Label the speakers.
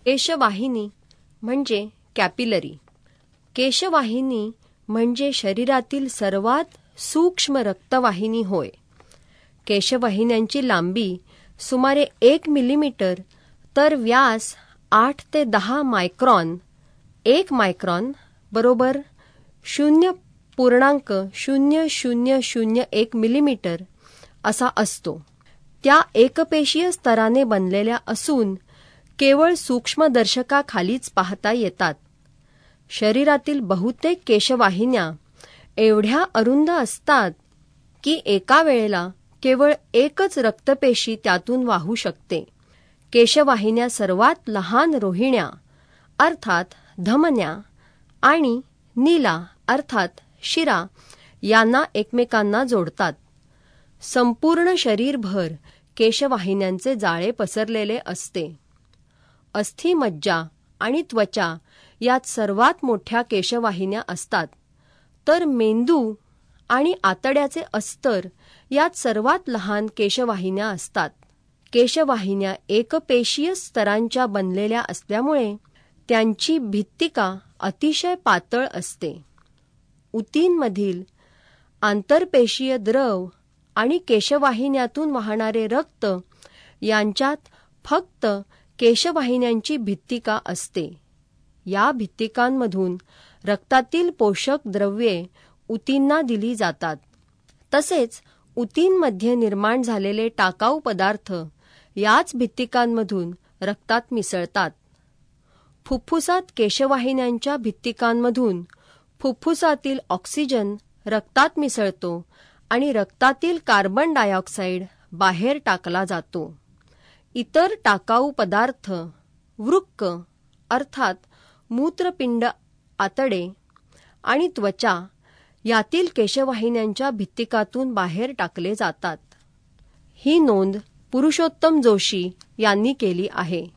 Speaker 1: केशवाहिनी म्हणजे कॅपिलरी. केशवाहिनी म्हणजे शरीरातील सर्वात सूक्ष्म रक्तवाहिनी होय. केशवाहिन्यांची लांबी सुमारे 1 मिलीमीटर तर व्यास 8 ते 10 मायक्रॉन. 1 मायक्रॉन बरोबर 0.0001 मिलीमीटर असा असतो. त्या एकपेशीय स्तराने बनलेल्या असून केवळ सूक्ष्मदर्शकाखालीच पाहता येतात. शरीरातील बहुतेक केशवाहिन्या एवढ्या अरुंद असतात की एका वेळेला केवळ एकच रक्तपेशी त्यातून वाहू शकते. केशवाहिन्या सर्वात लहान रोहिण्या अर्थात धमन्या आणि नीला अर्थात शिरा यांना एकमेकांना जोडतात. संपूर्ण शरीरभर केशवाहिन्यांचे जाळे पसरलेले असते. अस्थिमज्जा आणि त्वचा यात सर्वात मोठ्या केशवाहिन्या असतात, तर मेंदू आणि आतड्याचे अस्तर यात सर्वात लहान केशवाहिन्या असतात. केशवाहिन्या एकपेशीय स्तरांच्या बनलेल्या असल्यामुळे त्यांची भित्तिका अतिशय पातळ असते. ऊतींमधील आंतरपेशीय द्रव आणि केशवाहिन्यातून वाहणारे रक्त यांच्यात फक्त केशवाहिन्यांची भित्तिका असते. या भित्तिकांमधून रक्तातील पोषक द्रव्ये ऊतींना दिली जातात. तसेच ऊतींमध्ये निर्माण झालेले टाकाऊ पदार्थ याच भित्तिकांमधून रक्तात मिसळतात. फुफ्फुसात केशवाहिन्यांच्या भित्तिकांमधून फुफ्फुसातील ऑक्सिजन रक्तात मिसळतो आणि रक्तातील कार्बन डायऑक्साईड बाहेर टाकला जातो. इतर टाकाऊ पदार्थ वृक्क अर्थात मूत्रपिंड, आतडे आणि त्वचा यातील केशवाहिन्यांच्या भित्तिकातून बाहेर टाकले जातात. ही नोंद पुरुषोत्तम जोशी यांनी केली आहे.